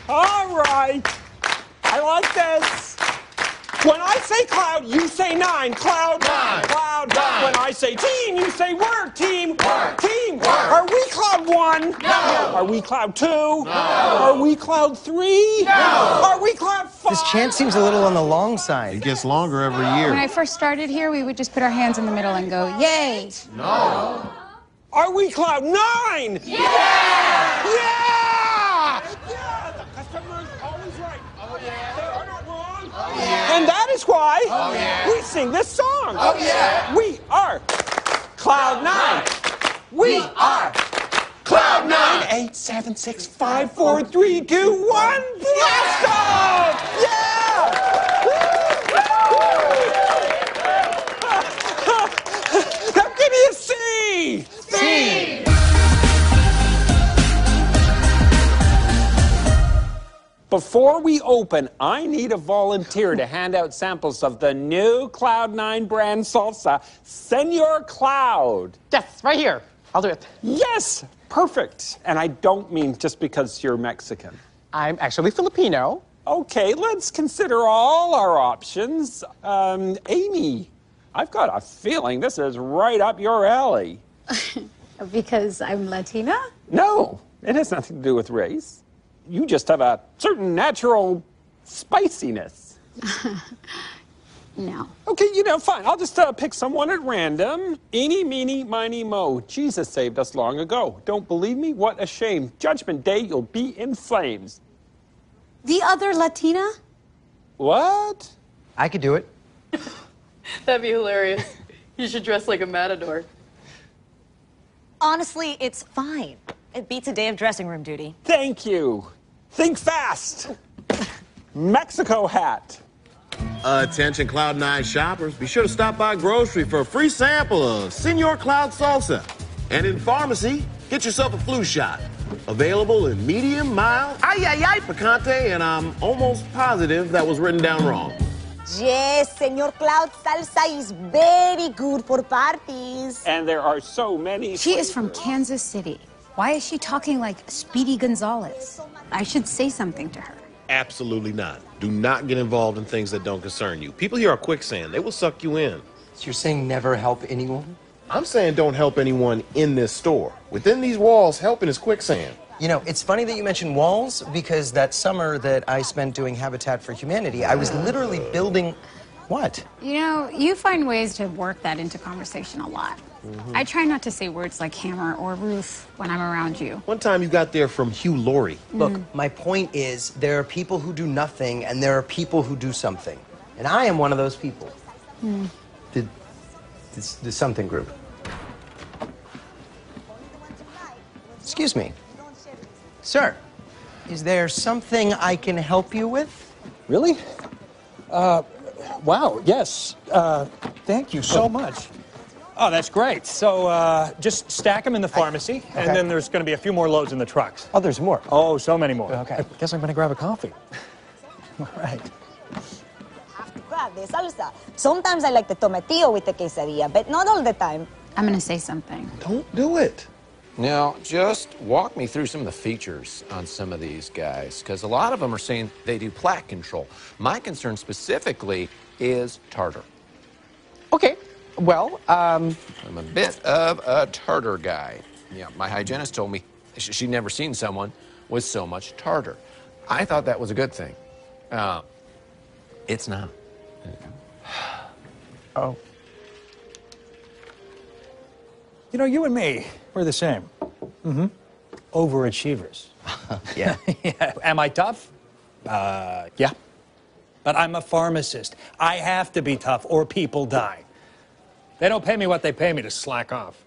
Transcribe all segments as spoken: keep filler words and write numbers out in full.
All right. I like this. When I say cloud, you say nine. Cloud, Nine. cloud. Nine. When I say team, you say work. Team, Work. team. Work. Are we cloud one? No. Are we cloud two? No. No. Are we cloud three? No. Are we cloud five? This chant seems a little on the long side. It gets longer every year. When I first started here, we would just put our hands in the middle and go, yay! No. Are we cloud nine? Yeah! Yeah! Yeah! The customer is always right. Oh, yeah. They are not wrong. Oh, yeah. And that is why Oh, yeah. we sing this song. Oh, yeah. We are Cloud Nine. We are Cloud Nine. eight, seven, six, five, four, three, two, one. Blast off! Yeah! Now give me a C. C. Before we open, I need a volunteer to hand out samples of the new Cloud Nine brand salsa, Senor Cloud. Yes, right here. I'll do it. Yes, perfect. And I don't mean just because you're Mexican. I'm actually Filipino. Okay, let's consider all our options. Um, Amy, I've got a feeling this is right up your alley. Because I'm Latina? No, it has nothing to do with race. You just have a certain natural spiciness. No. Okay, you know, fine. I'll just uh, pick someone at random. Eeny, meeny, miny, mo. Jesus saved us long ago. Don't believe me? What a shame. Judgment Day, you'll be in flames. The other Latina? What? I could do it. That'd be hilarious. You should dress like a matador. Honestly, it's fine. It beats a day of dressing room duty. Thank you. Think fast. Mexico hat. Attention Cloud Nine shoppers, be sure to stop by grocery for a free sample of Senor Cloud salsa. And in pharmacy, get yourself a flu shot. Available in medium, mild, ay ay ay picante, and I'm almost positive that was written down wrong. Yes, Senor Cloud salsa is very good for parties. And there are so many. She is from Kansas City. Why is she talking like Speedy Gonzales? I should say something to her. Absolutely not. Do not get involved in things that don't concern you. People here are quicksand. They will suck you in. So you're saying never help anyone? I'm saying don't help anyone in this store. Within these walls, helping is quicksand. You know, it's funny that you mentioned walls because that summer that I spent doing Habitat for Humanity, I was literally building what? You know, you find ways to work that into conversation a lot. Mm-hmm. I try not to say words like hammer or roof when I'm around you. One time you got there from Hugh Laurie. Mm. Look, my point is there are people who do nothing and there are people who do something. And I am one of those people. Mm. The, the, the something group. Excuse me. Sir, is there something I can help you with? Really? Uh, wow, yes. Uh, thank you so much. Oh, that's great. So uh, just stack them in the pharmacy, I, okay. and then there's going to be a few more loads in the trucks. Oh, there's more? Oh, so many more. Okay. I guess I'm going to grab a coffee. All right. Have to grab the salsa. Sometimes I like the tomatillo with the quesadilla, but not all the time. I'm going to say something. Don't do it. Now, just walk me through some of the features on some of these guys, because a lot of them are saying they do plaque control. My concern specifically is tartar. Okay, well, um... I'm a bit of a tartar guy. Yeah, my hygienist told me sh she'd never seen someone with so much tartar. I thought that was a good thing. Uh, it's not. Oh. You know, you and me, we're the same. Mm-hmm. Overachievers. Yeah. Yeah. Am I tough? Uh, yeah. But I'm a pharmacist. I have to be tough or people die. They don't pay me what they pay me to slack off.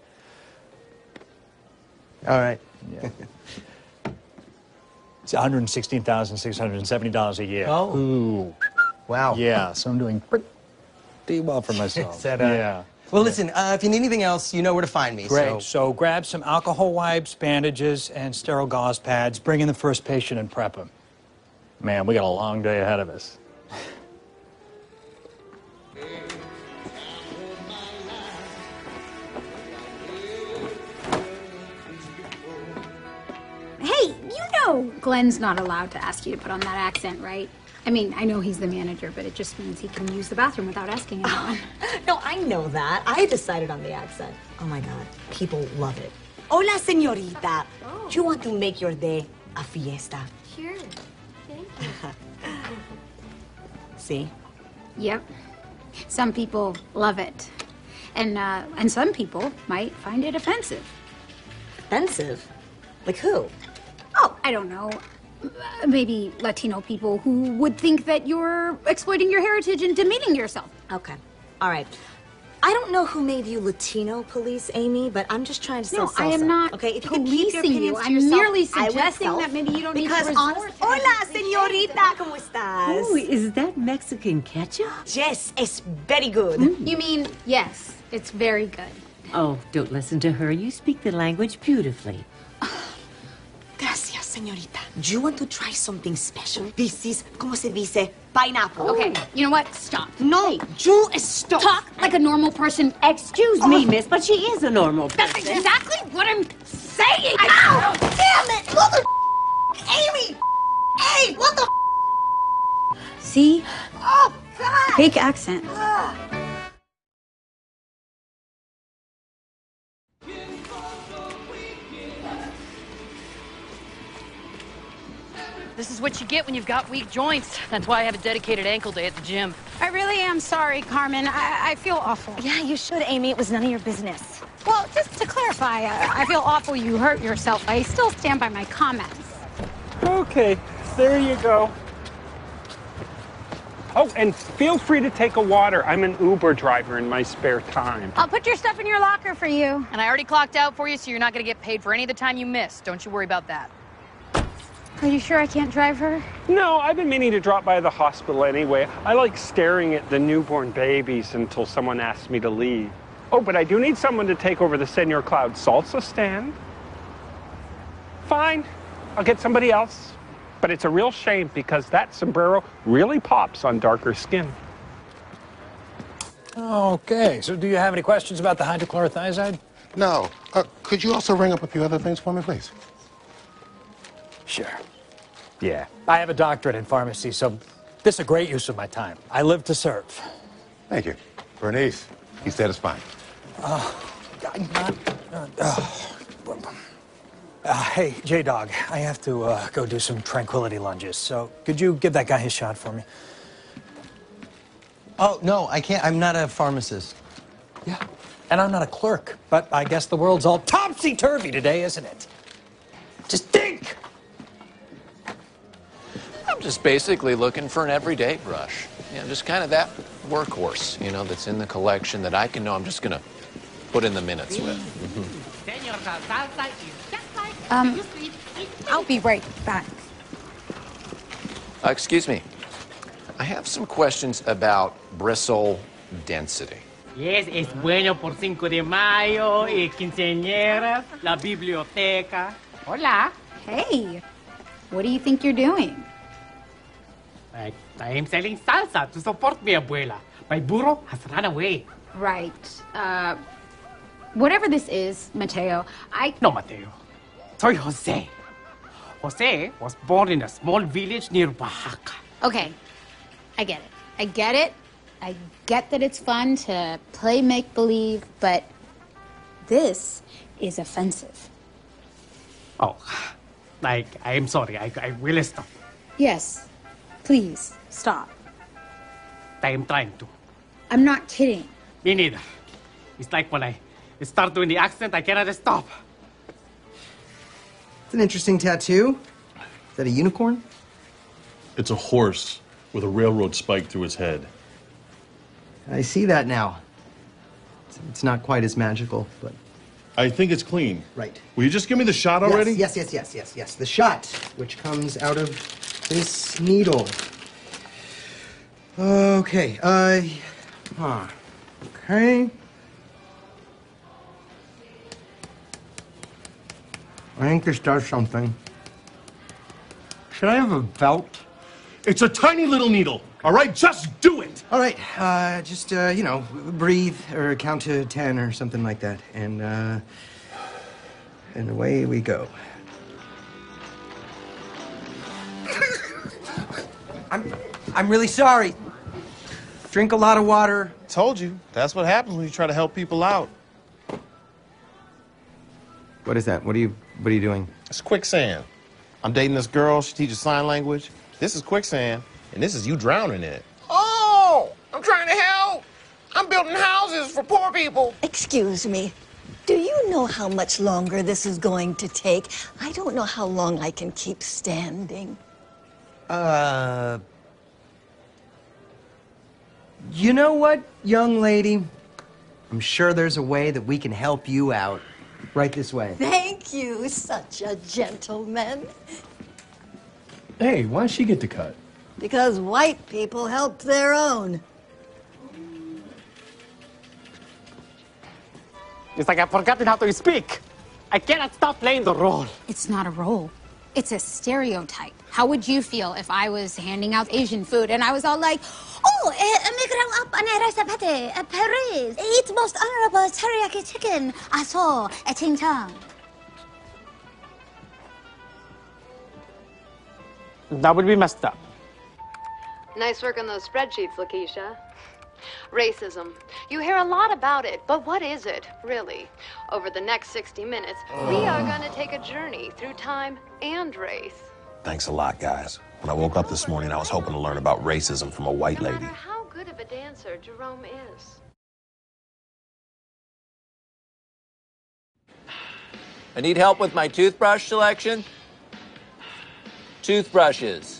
All right. Yeah. It's one hundred sixteen thousand six hundred seventy dollars a year. Oh. Ooh. Wow. Yeah, so I'm doing pretty well for myself. that, uh, yeah. Well, listen, uh, if you need anything else, you know where to find me. Great. So. so grab some alcohol wipes, bandages, and sterile gauze pads. Bring in the first patient and prep him. Man, we got a long day ahead of us. Hey, you know Glenn's not allowed to ask you to put on that accent, right? I mean, I know he's the manager, but it just means he can use the bathroom without asking anyone. No, I know that. I decided on the accent. Oh my God, people love it. Hola, señorita. Oh. Do you want to make your day a fiesta? Sure. Thank you. See? Yep. Some people love it. And, uh, and some people might find it offensive. Offensive? Like who? Oh, I don't know. Uh, Maybe Latino people who would think that you're exploiting your heritage and demeaning yourself. Okay. All right. I don't know who made you Latino police, Amy, but I'm just trying to sell No, salsa. I am not okay, if you could keep your policing you. opinions to I'm yourself, merely I would suggesting self, that maybe you don't need to because resort honest, to Hola, that señorita, ¿cómo estás? Ooh, is that Mexican ketchup? Yes, it's very good. You mean, yes, it's very good. Oh, don't listen to her. You speak the language beautifully. Gracias, señorita. Do you want to try something special? This is, ¿cómo se dice? Pineapple. Okay, you know what? Stop. No, you stop. Talk like a normal person. Excuse Excuse me, me. miss, but she is a normal That's person. exactly what I'm saying. Ow! Damn it! Mother Amy! Hey, what the See? Oh, God! Fake accent. This is what you get when you've got weak joints. That's why I have a dedicated ankle day at the gym. I really am sorry, Carmen. I, I feel awful. Yeah, you should, Amy. It was none of your business. Well, just to clarify, I, I feel awful you hurt yourself. I still stand by my comments. Okay, there you go. Oh, and feel free to take a water. I'm an Uber driver in my spare time. I'll put your stuff in your locker for you. And I already clocked out for you, so you're not going to get paid for any of the time you missed. Don't you worry about that. Are you sure I can't drive her? No, I've been meaning to drop by the hospital anyway. I like staring at the newborn babies until someone asks me to leave. Oh, but I do need someone to take over the Senor Cloud salsa stand. Fine, I'll get somebody else. But it's a real shame because that sombrero really pops on darker skin. Okay, so do you have any questions about the hydrochlorothiazide? No. Uh, could you also ring up a few other things for me, please? Sure. Yeah. I have a doctorate in pharmacy, so this is a great use of my time. I live to serve. Thank you. Bernice, he said it's fine. Uh, I'm not, uh, uh, uh, hey, J-Dog, I have to uh, go do some tranquility lunges, so could you give that guy his shot for me? Oh, no, I can't. I'm not a pharmacist. Yeah, and I'm not a clerk, but I guess the world's all topsy-turvy today, isn't it? Just think! I'm just basically looking for an everyday brush. You know, just kind of that workhorse, you know, that's in the collection that I can know I'm just going to put in the minutes with. Mm-hmm. Um, I'll be right back. Uh, excuse me. I have some questions about bristle density. Yes, es bueno por Cinco de Mayo, y quinceañeras, la biblioteca. Hola. Hey, what do you think you're doing? I, I am selling salsa to support mi abuela. My burro has run away. Right. Uh, whatever this is, Mateo, I... No, Mateo. Soy Jose. Jose was born in a small village near Oaxaca. Okay, I get it. I get it. I get that it's fun to play make-believe, but this is offensive. Oh, like, I am sorry. I, I will stop. Yes, please, stop. I am trying to. I'm not kidding. Me neither. It's like when I start doing the accent, I cannot stop. It's an interesting tattoo. Is that a unicorn? It's a horse with a railroad spike through its head. I see that now. It's, it's not quite as magical, but... I think it's clean. Right. Will you just give me the shot already? Yes, yes, yes, yes, yes, yes. The shot, which comes out of this needle. Okay, uh... Huh. Okay. I think this does something. Should I have a belt? It's a tiny little needle, all right? Just do it! All right, uh, just, uh, you know, breathe or count to ten or something like that. And, uh, and away we go. I'm, I'm really sorry. Drink a lot of water. Told you. That's what happens when you try to help people out. What is that? What are you, what are you doing? It's quicksand. I'm dating this girl. She teaches sign language. This is quicksand, and this is you drowning in it. Oh, I'm trying to help. I'm building houses for poor people. Excuse me. Do you know how much longer this is going to take? I don't know how long I can keep standing. Uh... You know what, young lady? I'm sure there's a way that we can help you out. Right this way. Thank you, such a gentleman. Hey, why does she get the cut? Because white people help their own. It's like I've forgotten how to speak. I cannot stop playing the role. It's not a role. It's a stereotype. How would you feel if I was handing out Asian food and I was all like, oh, migrang up ane recipe, Paris, it's most honorable teriyaki chicken, aso, a ching chang. That would be messed up. Nice work on those spreadsheets, Lakeisha. Racism. You hear a lot about it, but what is it, really? Over the next sixty minutes, we are going to take a journey through time and race. Thanks a lot, guys. When I woke up this morning, I was hoping to learn about racism from a white No lady. matter how good of a dancer Jerome is. I need help with my toothbrush selection. Toothbrushes.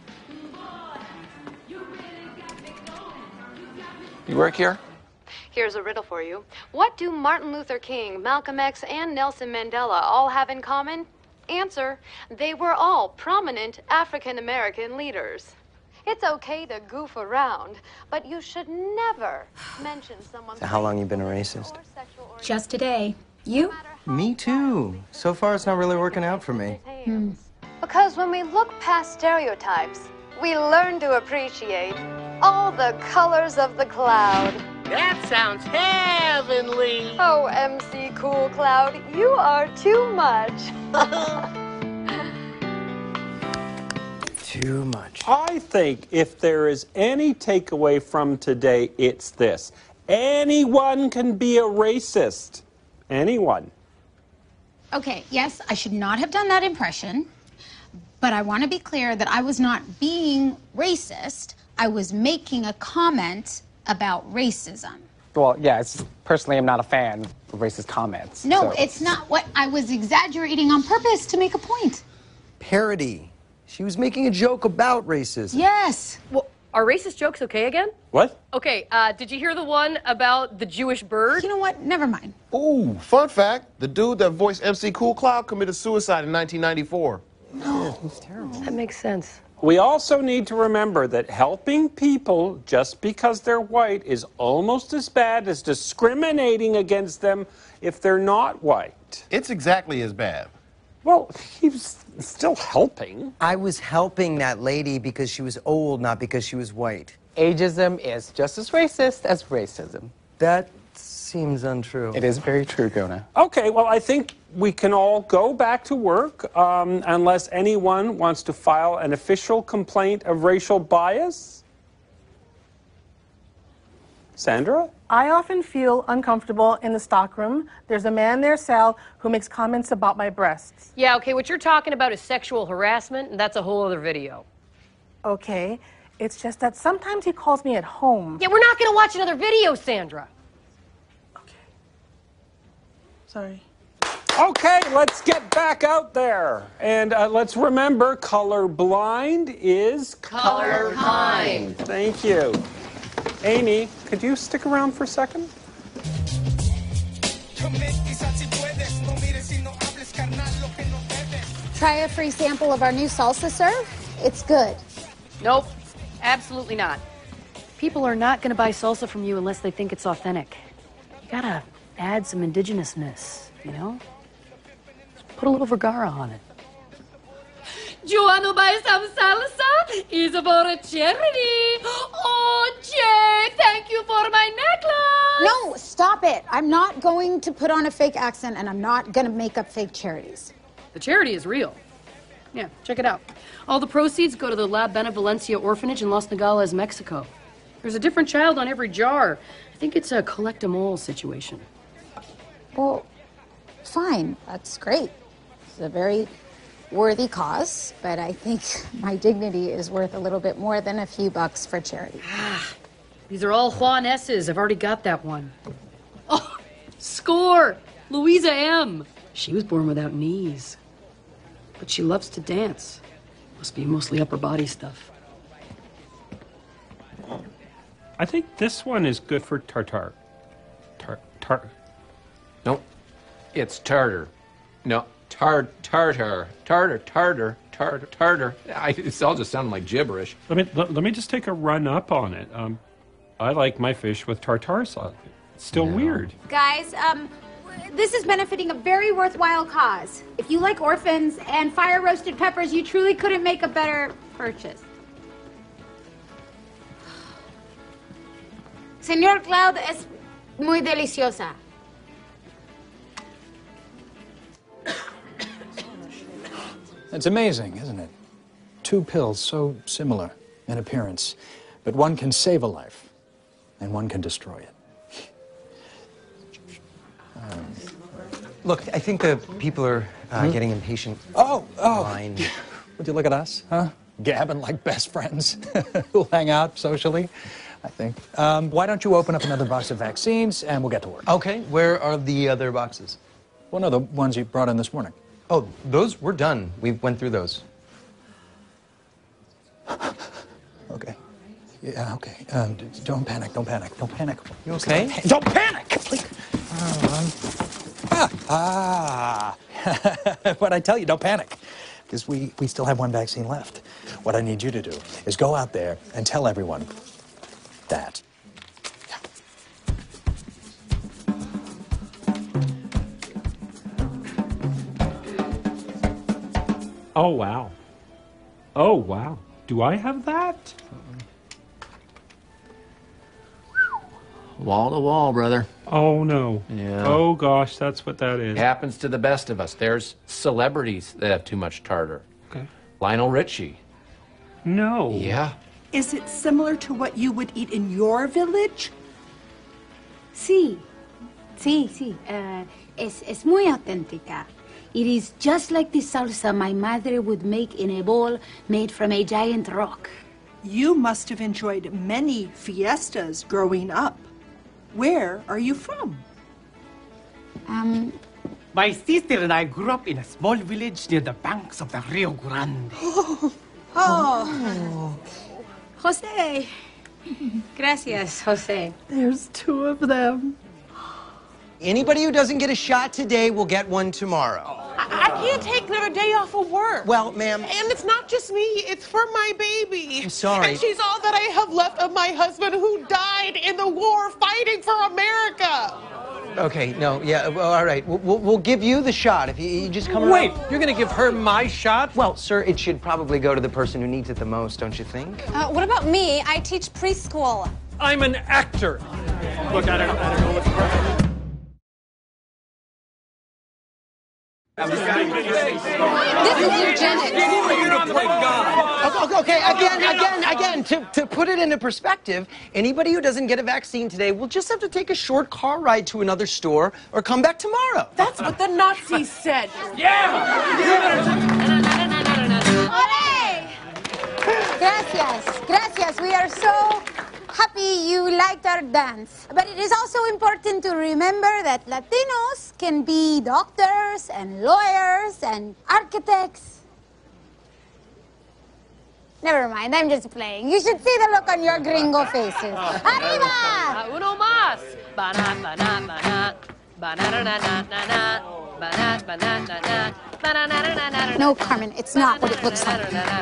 You work here? Here's a riddle for you. What do Martin Luther King, Malcolm X, and Nelson Mandela all have in common? Answer, they were all prominent African-American leaders. It's okay to goof around, but you should never mention someone's So how long you been a racist? Just today. You? Me too. So far, it's not really working out for me. Hmm. Because when we look past stereotypes, we learn to appreciate all the colors of the cloud. That sounds heavenly. Oh, M C Cool Cloud, you are too much. Too much. I think if there is any takeaway from today, it's this. Anyone can be a racist. Anyone. Okay, yes, I should not have done that impression, but I want to be clear that I was not being racist. I was making a comment about racism. Well, yeah, it's, personally, I'm not a fan of racist comments. No, so. it's not what I was exaggerating on purpose to make a point. Parody. She was making a joke about racism. Yes. Well, are racist jokes okay again? What? Okay, uh, did you hear the one about the Jewish bird? You know what? Never mind. Ooh, fun fact. The dude that voiced M C Cool Cloud committed suicide in nineteen ninety-four. No. He's terrible. That makes sense. We also need to remember that helping people just because they're white is almost as bad as discriminating against them if they're not white. It's exactly as bad. Well, he was still helping. I was helping that lady because she was old, not because she was white. Ageism is just as racist as racism. That seems untrue. It is very true, Gona. Okay, well, I think we can all go back to work um, unless anyone wants to file an official complaint of racial bias. Sandra? I often feel uncomfortable in the stockroom. There's a man there, Sal, who makes comments about my breasts. Yeah, okay, what you're talking about is sexual harassment, and that's a whole other video. Okay, it's just that sometimes he calls me at home. Yeah, we're not gonna watch another video, Sandra. Sorry. Okay, let's get back out there. And uh, let's remember, colorblind is Colorkind. Thank you. Amy, could you stick around for a second? Try a free sample of our new salsa serve. It's good. Nope, absolutely not. People are not gonna buy salsa from you unless they think it's authentic. You gotta add some indigenousness, you know? Just put a little Vergara on it. You want to buy some salsa? It's for a charity. Oh, Jay, thank you for my necklace. No, stop it. I'm not going to put on a fake accent, and I'm not going to make up fake charities. The charity is real. Yeah, check it out. All the proceeds go to the La Benevolencia Orphanage in Las Nogales, Mexico. There's a different child on every jar. I think it's a collect-em-all situation. Well, fine. That's great. It's a very worthy cause, but I think my dignity is worth a little bit more than a few bucks for charity. These are all Juan S's. I've already got that one. Oh, score! Louisa M. She was born without knees. But she loves to dance. Must be mostly upper body stuff. I think this one is good for tartar. Tar tar. No, it's tartar. No, tar tartar tartar tartar tartar tartar. I, it's all just sounding like gibberish. Let me let, let me just take a run up on it. Um, I like my fish with tartar sauce. It's still No. weird. Guys, um, this is benefiting a very worthwhile cause. If you like orphans and fire roasted peppers, you truly couldn't make a better purchase. Señor Cloud es muy deliciosa. It's amazing, isn't it? Two pills so similar in appearance, but one can save a life, and one can destroy it. Um, look, I think the people are uh, Hmm? getting impatient. Oh, oh. Line. Would you look at us, huh? Gabbing like best friends who'll hang out socially, I think. Um, why don't you open up another box of vaccines, and we'll get to work. Okay, where are the other boxes? Well, no, the ones you brought in this morning. Oh, those, we're done. We went through those. Okay. Yeah, okay. Um, d- don't panic, don't panic, don't panic. You okay? Don't panic! Please. Um, ah, ah. But I tell you, don't panic, because we, we still have one vaccine left. What I need you to do is go out there and tell everyone that. Oh, wow. Oh, wow. Do I have that? Wall to wall, brother. Oh, no. Yeah. Oh, gosh, that's what that is. It happens to the best of us. There's celebrities that have too much tartar. Okay. Lionel Richie. No. Yeah. Is it similar to what you would eat in your village? Sí, sí, sí. Uh, es, es muy auténtica. It is just like the salsa my mother would make in a bowl made from a giant rock. You must have enjoyed many fiestas growing up. Where are you from? Um, My sister and I grew up in a small village near the banks of the Rio Grande. Oh. Oh. Jose. Gracias, Jose. There's two of them. Anybody who doesn't get a shot today will get one tomorrow. I, I can't take another day off of work. Well, ma'am. And it's not just me, it's for my baby. I'm sorry. And she's all that I have left of my husband who died in the war fighting for America. Okay, no, yeah, well, all right. We'll, we'll, we'll give you the shot if you, you just come Wait, around. you're going to give her my shot? Well, sir, it should probably go to the person who needs it the most, don't you think? Uh, what about me? I teach preschool. I'm an actor. Look, I don't, I don't know what's wrong. This is eugenics. Okay, okay, again, again, again, to, to put it into perspective, anybody who doesn't get a vaccine today will just have to take a short car ride to another store or come back tomorrow. That's what the Nazis said. Ole! Gracias, gracias. We are so happy you liked our dance. But it is also important to remember that Latinos can be doctors and lawyers and architects. Never mind, I'm just playing. You should see the look on your gringo faces. Arriba! Uno más. Banana, banana, banana. Banana, banana, banana. Banana, banana, banana. No, Carmen, it's not what it looks like.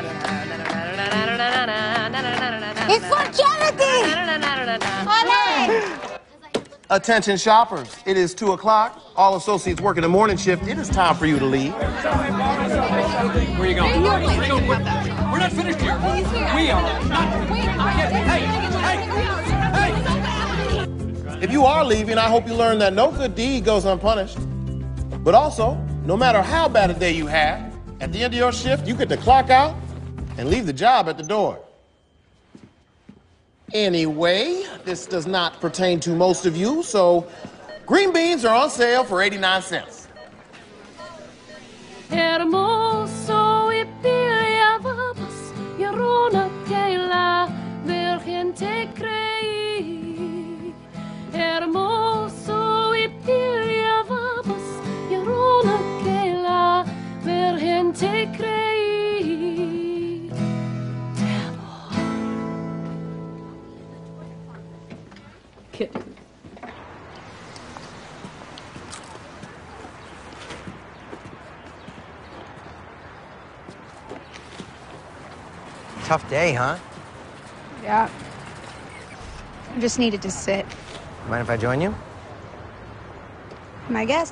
It's for charity! Ole! Attention shoppers, it is two o'clock. All associates working the morning shift. It is time for you to leave. Where are you going? We're not finished here. We are. If you are leaving, I hope you learn that no good deed goes unpunished. But also, no matter how bad a day you have, At the end of your shift, you get to clock out and leave the job at the door. Anyway, this does not pertain to most of you, so green beans are on sale for eighty-nine cents. Hermoso y peleábamos, y Arona que la Virgen te creí. Hermoso y peleábamos, y Arona que la Virgen te creí. Te amo. Kitten. Tough day, huh? Yeah. I just needed to sit. Mind if I join you? My guest.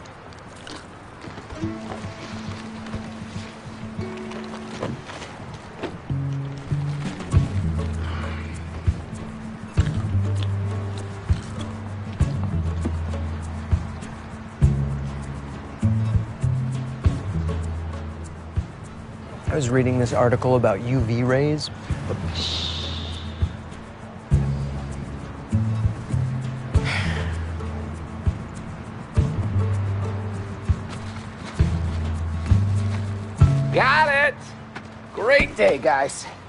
I was reading this article about U V rays. Got it! Great day, guys.